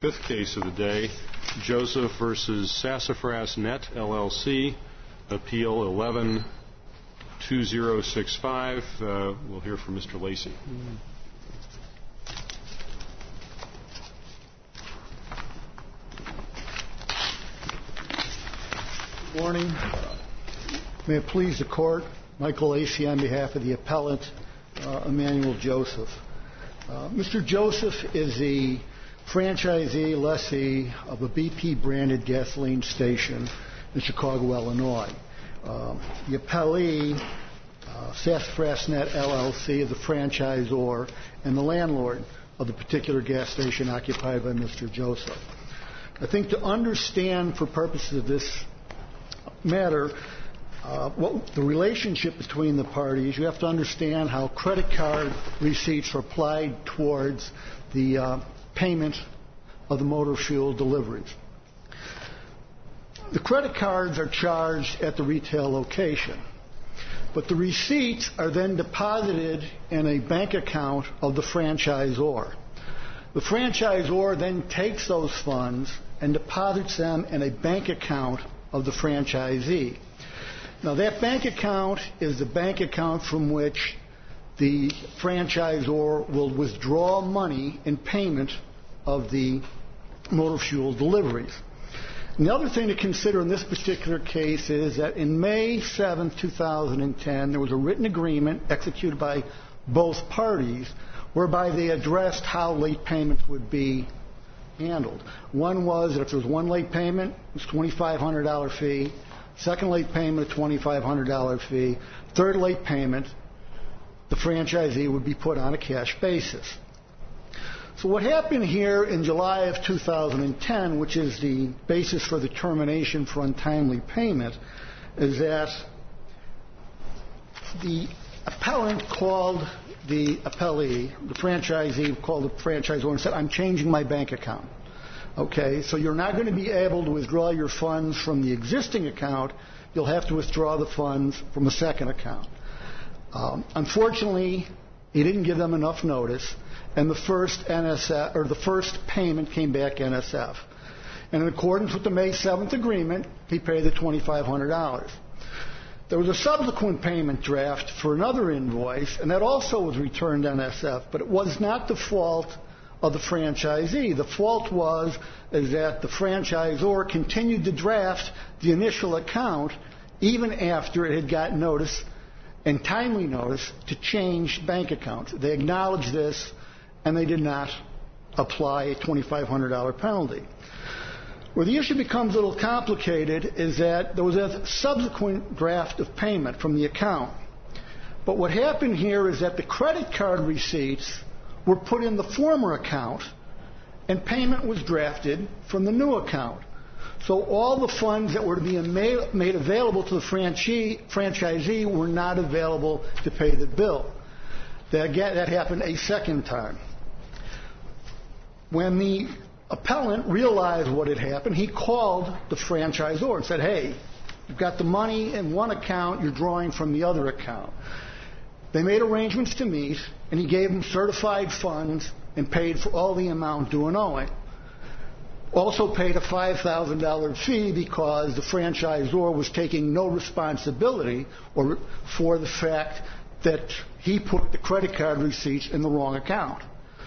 Fifth case of the day, Joseph versus Sassafras Net, LLC, Appeal 11-2065. We'll hear from Mr. Lacey. Good morning. May it please the Court, Michael Lacey on behalf of the appellant, Emmanuel Joseph. Mr. Joseph is the franchisee lessee of a BP-branded gasoline station in Chicago, Illinois. The appellee, Sassafras Net LLC, is the franchisor and the landlord of the particular gas station occupied by Mr. Joseph. I think to understand, for purposes of this matter, what the relationship between the parties, you have to understand how credit card receipts are applied towards the payment of the motor fuel deliveries. The credit cards are charged at the retail location, but the receipts are then deposited in a bank account of the franchisor. The franchisor then takes those funds and deposits them in a bank account of the franchisee. Now, that bank account is the bank account from which the franchisor will withdraw money in payment of the motor fuel deliveries. And the other thing to consider in this particular case is that in May 7, 2010, there was a written agreement executed by both parties whereby they addressed how late payments would be handled. One was that if there was one late payment, it was a $2,500 fee. Second late payment, a $2,500 fee. Third late payment, the franchisee would be put on a cash basis. So what happened here in July of 2010, which is the basis for the termination for untimely payment, is that the appellant called the appellee, the franchisee called the franchisor and said, I'm changing my bank account. Okay, so you're not going to be able to withdraw your funds from the existing account. You'll have to withdraw the funds from a second account. Unfortunately, he didn't give them enough notice, and the first payment came back NSF. And in accordance with the May 7th agreement, he paid the $2,500. There was a subsequent payment draft for another invoice, and that also was returned NSF, but it was not the fault of the franchisee. The fault was that the franchisor continued to draft the initial account even after it had gotten notice and timely notice to change bank accounts. They acknowledged this, and they did not apply a $2,500 penalty. Where the issue becomes a little complicated is that there was a subsequent draft of payment from the account. But what happened here is that the credit card receipts were put in the former account, and payment was drafted from the new account. So all the funds that were to be made available to the franchisee were not available to pay the bill. That happened a second time. When the appellant realized what had happened, he called the franchisor and said, hey, you've got the money in one account, you're drawing from the other account. They made arrangements to meet, and he gave them certified funds and paid for all the amount due and owing. Also paid a $5,000 fee because the franchisor was taking no responsibility for the fact that he put the credit card receipts in the wrong account.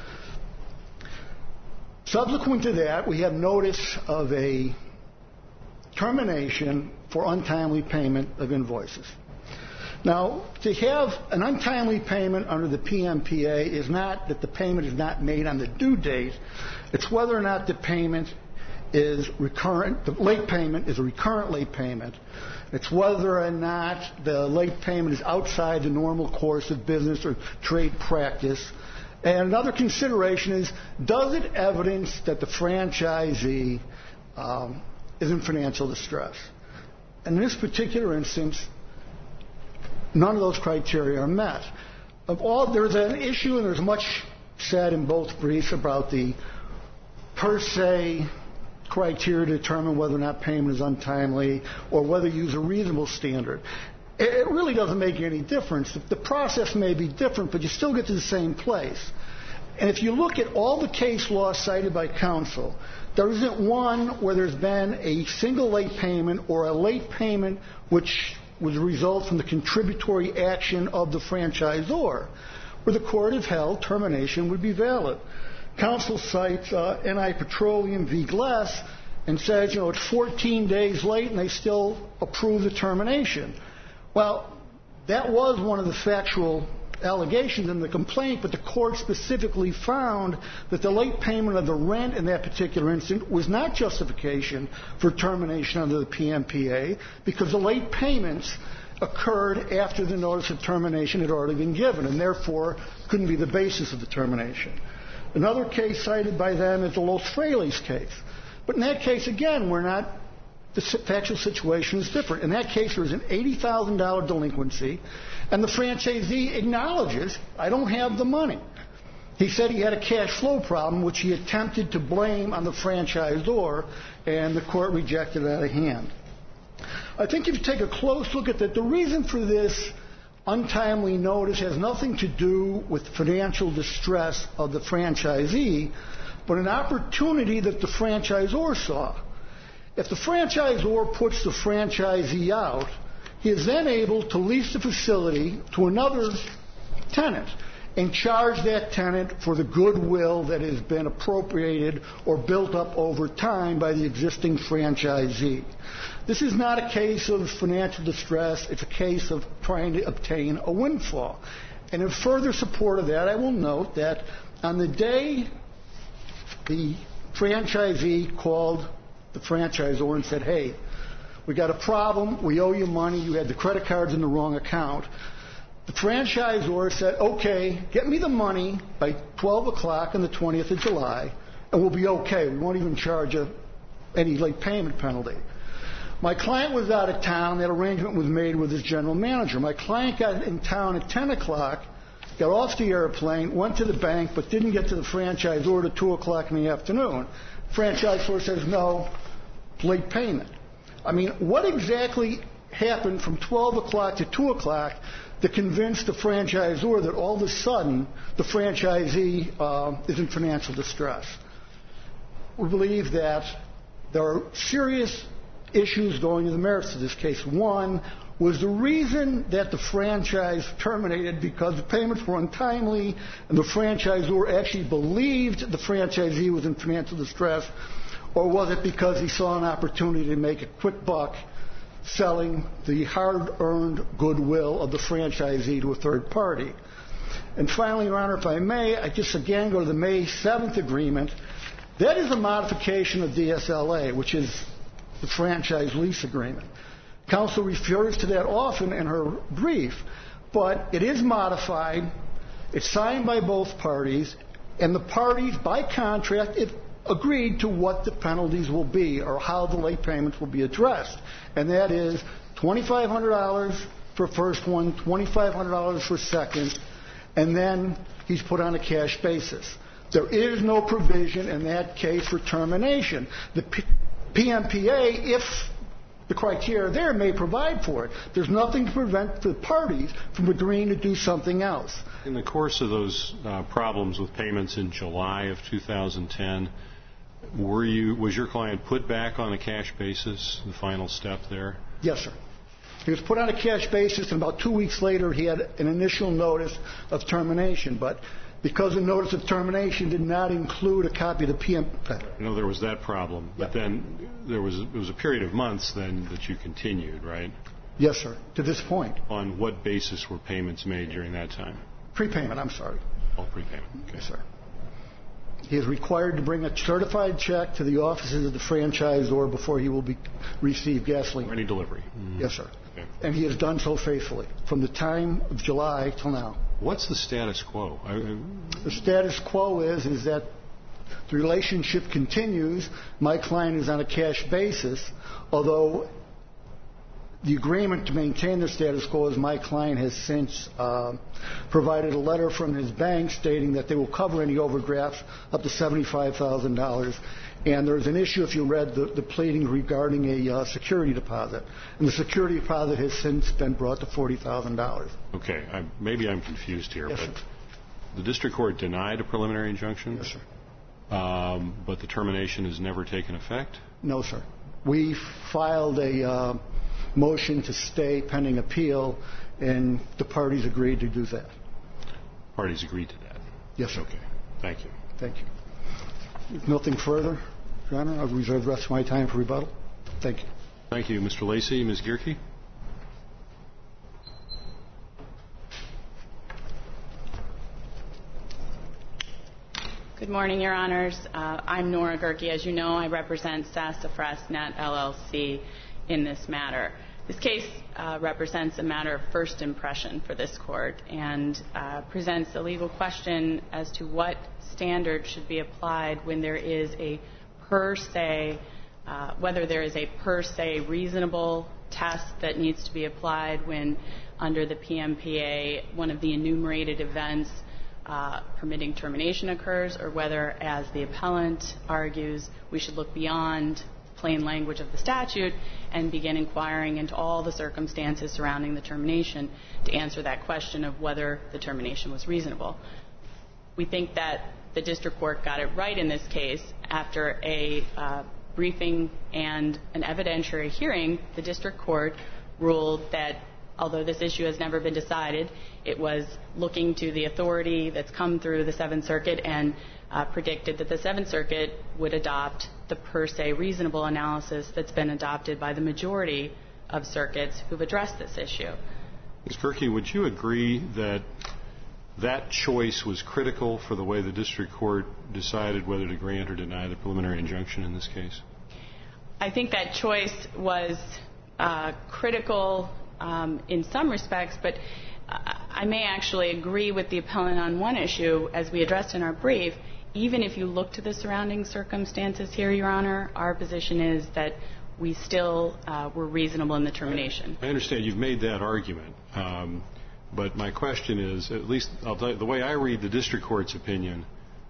Subsequent to that, we have notice of a termination for untimely payment of invoices. Now, to have an untimely payment under the PMPA is not that the payment is not made on the due date. It's whether or not the payment is recurrent. The late payment is a recurrent late payment. It's whether or not the late payment is outside the normal course of business or trade practice. And another consideration is, does it evidence that the franchisee is in financial distress? And in this particular instance, none of those criteria are met. There's an issue, and there's much said in both briefs about the per se criteria to determine whether or not payment is untimely or whether you use a reasonable standard. It really doesn't make any difference. The process may be different, but you still get to the same place. And if you look at all the case law cited by counsel, there isn't one where there's been a single late payment or a late payment which was a result from the contributory action of the franchisor, where the court has held termination would be valid. Counsel cites NI Petroleum v. Glass and says, it's 14 days late and they still approve the termination. Well, that was one of the factual allegations in the complaint, but the court specifically found that the late payment of the rent in that particular instance was not justification for termination under the PMPA because the late payments occurred after the notice of termination had already been given and therefore couldn't be the basis of the termination. Another case cited by them is the Los Frailes case. But in that case, again, the factual situation is different. In that case, there was an $80,000 delinquency, and the franchisee acknowledges, I don't have the money. He said he had a cash flow problem, which he attempted to blame on the franchisor, and the court rejected it out of hand. I think if you take a close look at that, the reason for this untimely notice has nothing to do with financial distress of the franchisee, but an opportunity that the franchisor saw. If the franchisor puts the franchisee out, he is then able to lease the facility to another tenant and charge that tenant for the goodwill that has been appropriated or built up over time by the existing franchisee. This is not a case of financial distress. It's a case of trying to obtain a windfall. And in further support of that, I will note that on the day the franchisee called the franchisor and said, hey, we got a problem, we owe you money, you had the credit cards in the wrong account. The franchisor said, okay, get me the money by 12 o'clock on the 20th of July, and we'll be okay. We won't even charge any late payment penalty. My client was out of town. That arrangement was made with his general manager. My client got in town at 10 o'clock, got off the airplane, went to the bank, but didn't get to the franchisor till 2 o'clock in the afternoon. Franchisor says, no, late payment. I mean, what exactly happened from 12 o'clock to 2 o'clock to convince the franchisor that all of a sudden the franchisee is in financial distress? We believe that there are serious issues going to the merits of this case. One was the reason that the franchise terminated because the payments were untimely and the franchisor actually believed the franchisee was in financial distress, or was it because he saw an opportunity to make a quick buck selling the hard-earned goodwill of the franchisee to a third party? And finally, Your Honor, if I may, I just again go to the May 7th agreement. That is a modification of DSLA, which is the franchise lease agreement. Counsel refers to that often in her brief, but it is modified, it's signed by both parties, and the parties, by contract, agreed to what the penalties will be or how the late payments will be addressed. And that is $2,500 for first one, $2,500 for second, and then he's put on a cash basis. There is no provision in that case for termination. The PMPA, if the criteria there, may provide for it. There's nothing to prevent the parties from agreeing to do something else. In the course of those problems with payments in July of 2010, was your client put back on a cash basis, the final step there? Yes, sir. He was put on a cash basis, and about 2 weeks later he had an initial notice of termination. But because the notice of termination did not include a copy of the PMPA. No, there was that problem. But then it was a period of months then that you continued, right? Yes, sir, to this point. On what basis were payments made during that time? Prepayment, I'm sorry. Oh, prepayment. Okay. Yes, sir. He is required to bring a certified check to the offices of the franchisor before he will receive gasoline. Or any delivery. Mm-hmm. Yes, sir. Okay. And he has done so faithfully from the time of July till now. What's the status quo? The status quo is that the relationship continues. My client is on a cash basis, although the agreement to maintain the status quo is my client has since provided a letter from his bank stating that they will cover any overdrafts up to $75,000. And there's an issue, if you read the pleading, regarding a security deposit. And the security deposit has since been brought to $40,000. Okay. Maybe I'm confused here, yes, but the district court denied a preliminary injunction? Yes, sir. But the termination has never taken effect? No, sir. We filed a motion to stay pending appeal, and the parties agreed to do that. Parties agreed to that? Yes, sir. Okay. Thank you. Thank you. If nothing further, Your Honor, I'll reserve the rest of my time for rebuttal. Thank you. Thank you, Mr. Lacey. Ms. Gierke? Good morning, Your Honors. I'm Nora Gierke. As you know, I represent Sassafras Net LLC in this matter. This case represents a matter of first impression for this court and presents a legal question as to what standard should be applied when there is a per se, whether there is a per se reasonable test that needs to be applied when under the PMPA one of the enumerated events permitting termination occurs, or whether, as the appellant argues, we should look beyond plain language of the statute and begin inquiring into all the circumstances surrounding the termination to answer that question of whether the termination was reasonable. We think that the district court got it right in this case. After a briefing and an evidentiary hearing, the district court ruled that although this issue has never been decided, it was looking to the authority that's come through the Seventh Circuit and predicted that the Seventh Circuit would adopt the per se reasonable analysis that's been adopted by the majority of circuits who've addressed this issue. Ms. Gierke, would you agree that that choice was critical for the way the district court decided whether to grant or deny the preliminary injunction in this case? I think that choice was critical in some respects, but I may actually agree with the appellant on one issue, as we addressed in our brief. Even if you look to the surrounding circumstances here, Your Honor, our position is that we still were reasonable in the termination. I understand you've made that argument, but my question is, at least the way I read the district court's opinion,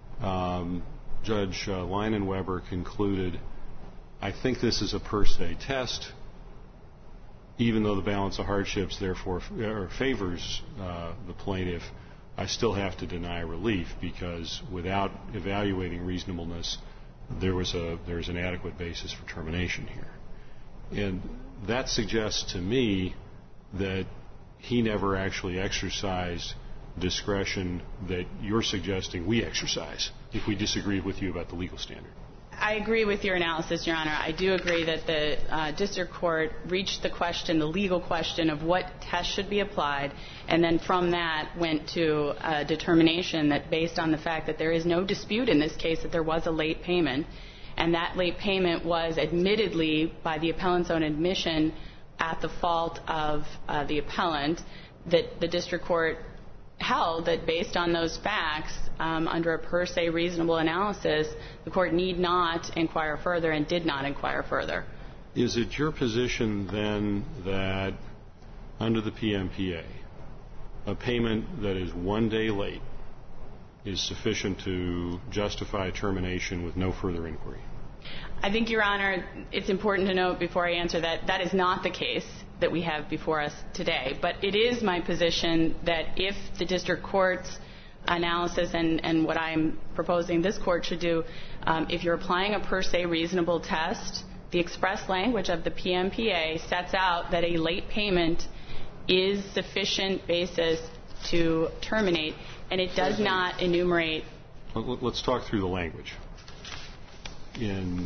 Judge Leinenweber concluded, I think this is a per se test, even though the balance of hardships therefore favors the plaintiff. I still have to deny relief because without evaluating reasonableness, there's an adequate basis for termination here. And that suggests to me that he never actually exercised discretion that you're suggesting we exercise if we disagreed with you about the legal standard. I agree with your analysis, Your Honor. I do agree that the district court reached the question, the legal question of what test should be applied, and then from that went to a determination that based on the fact that there is no dispute in this case that there was a late payment, and that late payment was admittedly, by the appellant's own admission, at the fault of the appellant, that the district court held that based on those facts, under a per se reasonable analysis, the court need not inquire further and did not inquire further. Is it your position then that under the PMPA, a payment that is 1 day late is sufficient to justify termination with no further inquiry? I think, Your Honor, it's important to note before I answer that that is not the case that we have before us today. But it is my position that if the district court's analysis and what I'm proposing this court should do, if you're applying a per se reasonable test, the express language of the PMPA sets out that a late payment is sufficient basis to terminate, and it does not enumerate. Let's talk through the language. In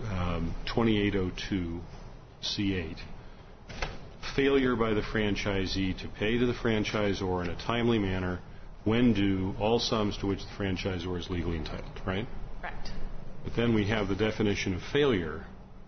2802 C8, failure by the franchisee to pay to the franchisor in a timely manner when due all sums to which the franchisor is legally entitled, right? Correct. But then we have the definition of failure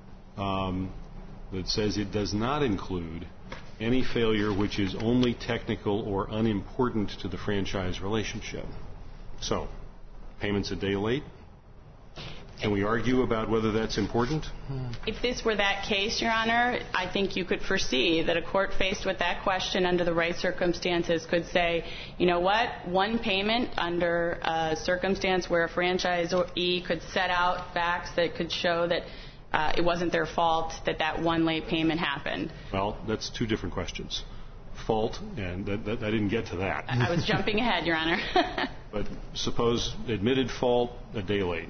that says it does not include any failure which is only technical or unimportant to the franchise relationship. So, payments a day late? Can we argue about whether that's important? If this were that case, Your Honor, I think you could foresee that a court faced with that question under the right circumstances could say, you know what, one payment under a circumstance where a franchisee could set out facts that could show that it wasn't their fault that that one late payment happened. Well, that's two different questions. fault, and I didn't get to that. I was jumping ahead, Your Honor. But suppose admitted fault, a day late.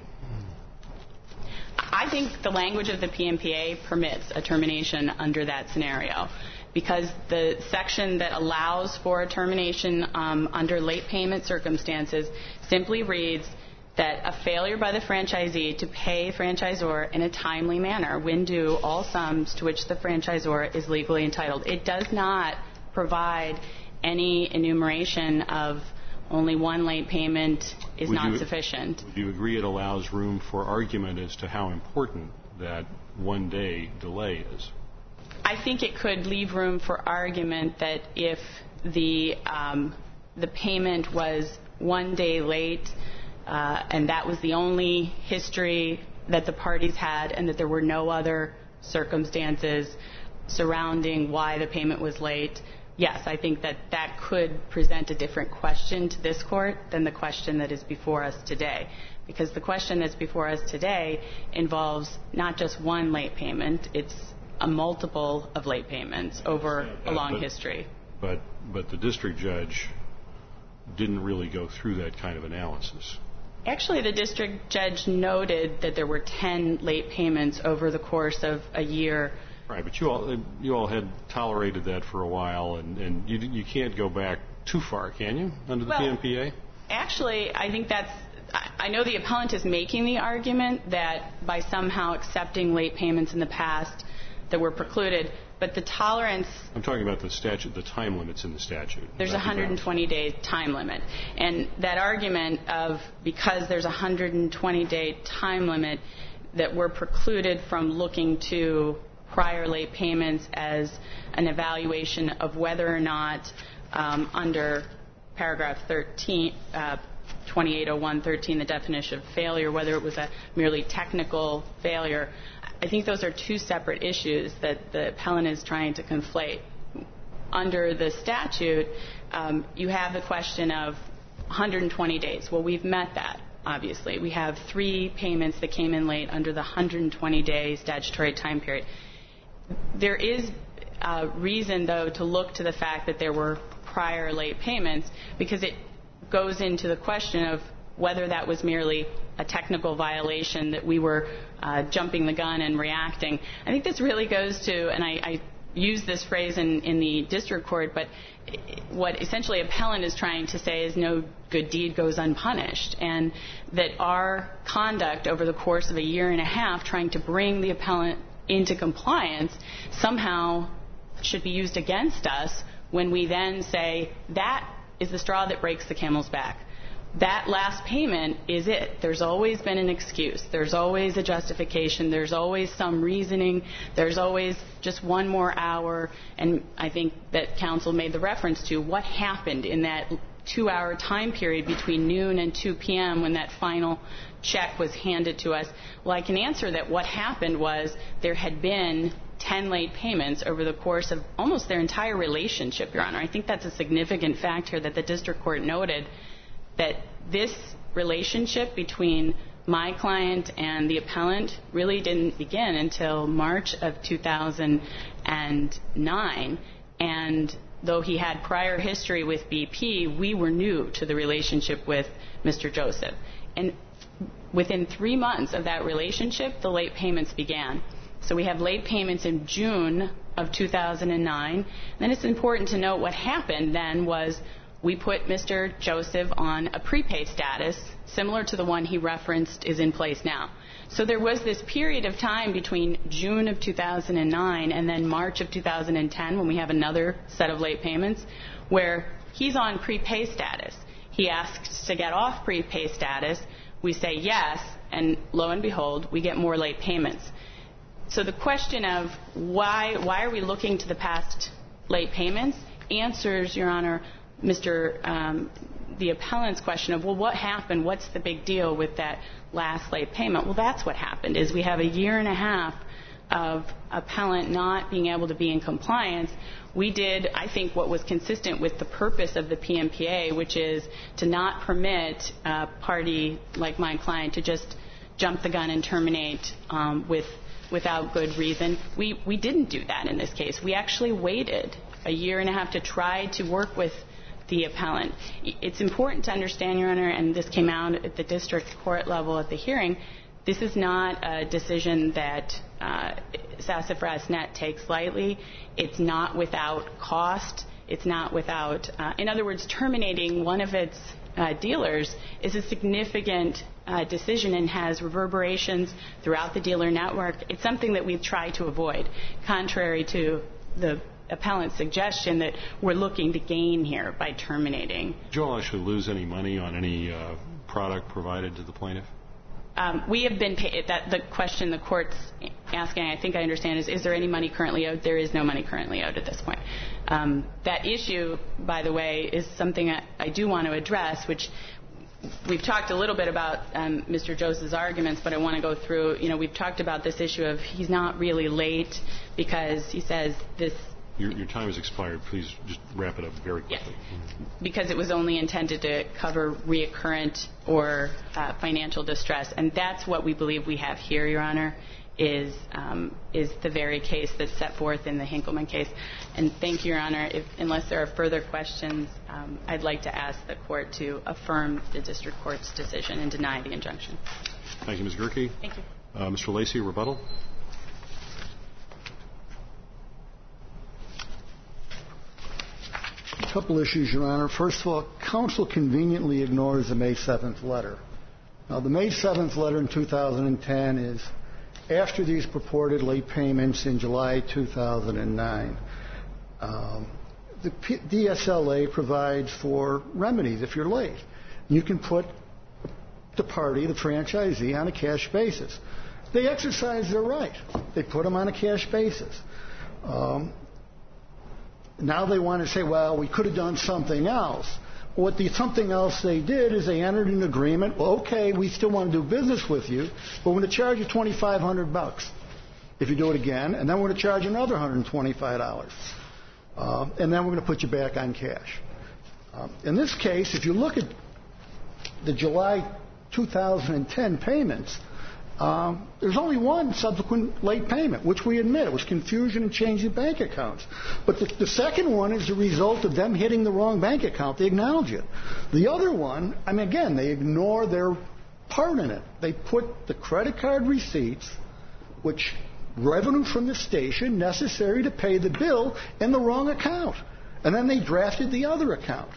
I think the language of the PMPA permits a termination under that scenario, because the section that allows for a termination under late payment circumstances simply reads that a failure by the franchisee to pay franchisor in a timely manner when due all sums to which the franchisor is legally entitled. It does not provide any enumeration of only one late payment is not sufficient. Do you agree it allows room for argument as to how important that one-day delay is? I think it could leave room for argument that if the payment was 1 day late and that was the only history that the parties had and that there were no other circumstances surrounding why the payment was late, yes, I think that could present a different question to this Court than the question that is before us today. Because the question that's before us today involves not just one late payment, it's a multiple of late payments over a long history. But the district judge didn't really go through that kind of analysis. Actually, the district judge noted that there were 10 late payments over the course of a year. Right, but you all had tolerated that for a while, and you can't go back too far, can you, under the PMPA? Actually, I think I know the appellant is making the argument that by somehow accepting late payments in the past that were precluded, but the tolerance... I'm talking about the statute, the time limits in the statute. There's a 120-day time limit. And that argument of because there's a 120-day time limit that we're precluded from looking to prior late payments as an evaluation of whether or not under paragraph 13, 2801.13, the definition of failure, whether it was a merely technical failure. I think those are two separate issues that the appellant is trying to conflate. Under the statute, you have the question of 120 days. Well, we've met that, obviously. We have 3 payments that came in late under the 120-day statutory time period. There is reason, though, to look to the fact that there were prior late payments because it goes into the question of whether that was merely a technical violation, that we were jumping the gun and reacting. I think this really goes to, and I use this phrase in the district court, but what essentially appellant is trying to say is no good deed goes unpunished, and that our conduct over the course of a year and a half trying to bring the appellant into compliance somehow should be used against us when we then say that is the straw that breaks the camel's back. That last payment is it. There's always been an excuse. There's always a justification. There's always some reasoning. There's always just one more hour. And I think that counsel made the reference to what happened in that 2-hour time period between noon and 2 p.m. when that final check was handed to us. Well, I can answer that what happened was there had been 10 late payments over the course of almost their entire relationship, Your Honor. I think that's a significant fact here that the district court noted, that this relationship between my client and the appellant really didn't begin until March of 2009. And though he had prior history with BP, we were new to the relationship with Mr. Joseph. And within 3 months of that relationship, the late payments began. So we have late payments in June of 2009. Then it's important to note what happened then was we put Mr. Joseph on a prepaid status, similar to the one he referenced is in place now. So there was this period of time between June of 2009 and then March of 2010 when we have another set of late payments where he's on prepaid status. He asks to get off prepaid status. We say yes, and lo and behold, we get more late payments. So the question of why are we looking to the past late payments answers, Your Honor, the appellant's question of, well, what happened? What's the big deal with that last late payment? Well, that's what happened, is we have a year and a half of appellant not being able to be in compliance. We did, I think, what was consistent with the purpose of the PMPA, which is to not permit a party like my client to just jump the gun and terminate without good reason. We didn't do that in this case. We actually waited a year and a half to try to work with the appellant. It's important to understand, Your Honor, and this came out at the district court level at the hearing, this is not a decision that Sassafras Net takes lightly. It's not without cost. It's not without, in other words, terminating one of its dealers is a significant decision and has reverberations throughout the dealer network. It's something that we've tried to avoid, contrary to the appellant's suggestion that we're looking to gain here by terminating. Did you all actually lose any money on any product provided to the plaintiff? We have been paid. The question the court's asking, I think I understand, is there any money currently owed? There is no money currently owed at this point. That issue, by the way, is something I do want to address, which we've talked a little bit about Mr. Joseph's arguments, but I want to go through, we've talked about this issue of he's not really late because he says this. Your time has expired. Please just wrap it up very quickly. Yes. Because it was only intended to cover reoccurrent or financial distress. And that's what we believe we have here, Your Honor, is the very case that's set forth in the Hinkleman case. And thank you, Your Honor. Unless there are further questions, I'd like to ask the court to affirm the district court's decision and deny the injunction. Thank you, Ms. Gerke. Thank you. Mr. Lacey, rebuttal. A couple issues, Your Honor. First of all, counsel conveniently ignores the May 7th letter. Now, the May 7th letter in 2010 is after these purported late payments in July 2009. The DSLA provides for remedies if you're late. You can put the party, the franchisee, on a cash basis. They exercise their right. They put them on a cash basis. Now they want to say, well, we could have done something else. What the something else they did is they entered an agreement. Well, okay, we still want to do business with you, but we're going to charge you $2,500 if you do it again, and then we're going to charge you another $125, and then we're going to put you back on cash. In this case, if you look at the July 2010 payments, there's only one subsequent late payment, which we admit. It was confusion and changing bank accounts. But the second one is the result of them hitting the wrong bank account. They acknowledge it. The other one, again, they ignore their part in it. They put the credit card receipts, which revenue from the station necessary to pay the bill, in the wrong account. And then they drafted the other account.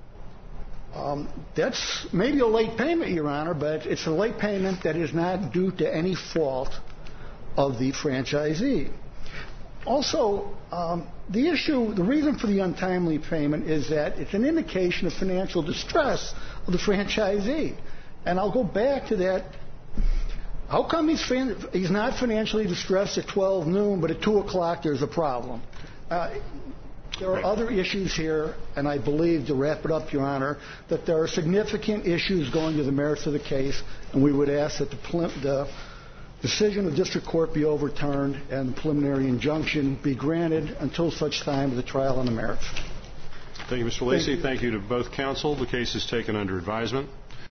That's maybe a late payment, Your Honor, but it's a late payment that is not due to any fault of the franchisee. Also, the reason for the untimely payment is that it's an indication of financial distress of the franchisee. And I'll go back to that. How come he's not financially distressed at 12 noon, but at 2 o'clock there's a problem? There are other issues here, and I believe, to wrap it up, Your Honor, that there are significant issues going to the merits of the case, and we would ask that the decision of district court be overturned and the preliminary injunction be granted until such time as the trial on the merits. Thank you, Mr. Lacey. Thank you to both counsel. The case is taken under advisement.